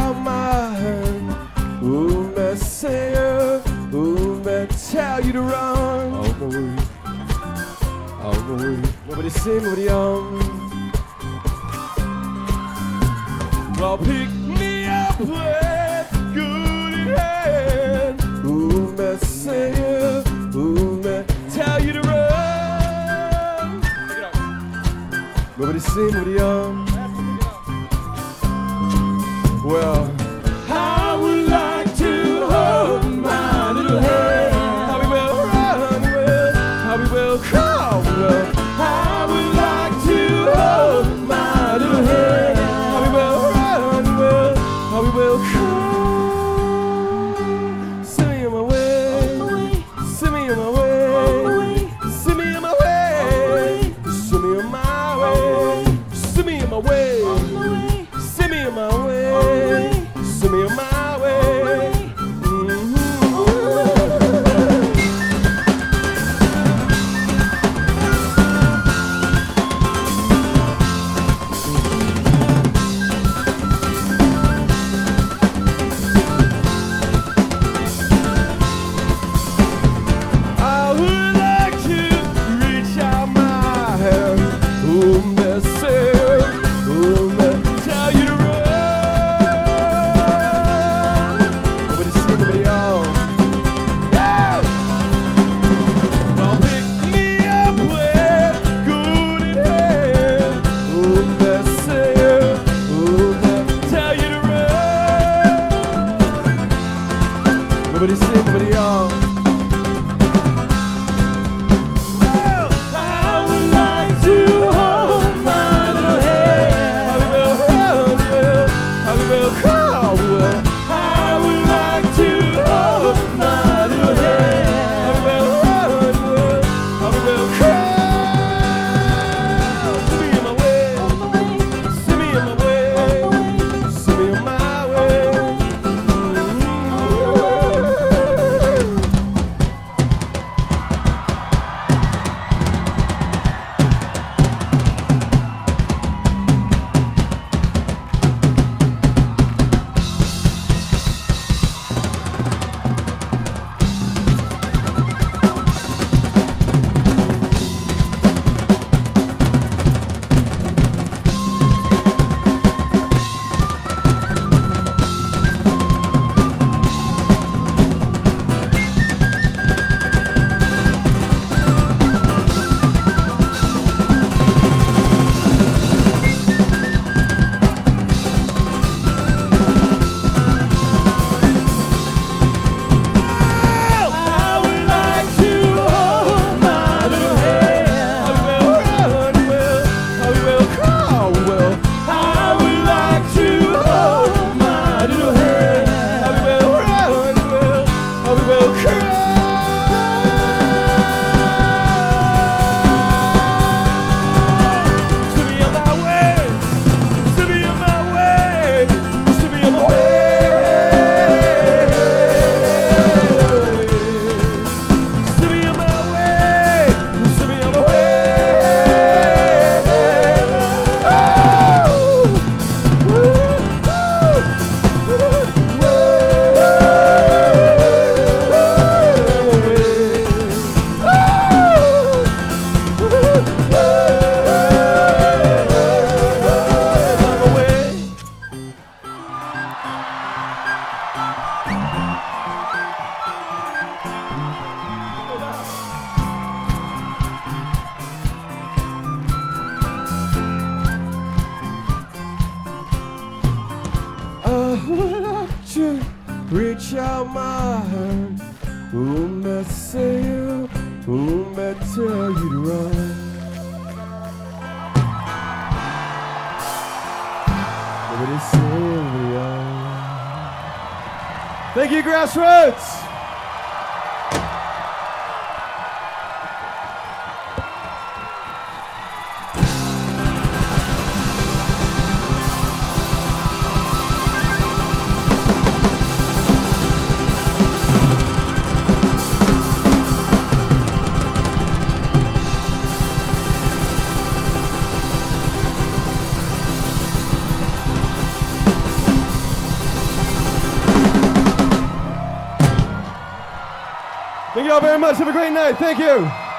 out my hand. Who may say you? Who may tell you to run? Nobody sing, nobody Well, pick me up with good in hand. Who may say you? Who may tell you to run? Nobody sing, nobody Well, I would like to hold my little hand. How we will run, how we will crawl. Well, I would like to hold my little hand. How we will run, how we will crawl. Send me on my way, send me on my way, send me on my way, send me on my way, send me on my way, send me on my way. Send me on my way. I would like to reach out my hand. Who may say, who may tell you to run? Nobody sing, nobody y'all. Well, I would like to hold my little hand. How we will run, how we will crawl. I would like to hold my little hand. How we will run, how we will crawl. Send me on my way, send me on my way, send me on my way. Reach out my hand. Who may say you? Who may tell you to run? Nobody say we are. Thank you, Grassroots. Thank you all very much. Have a great night. Thank you.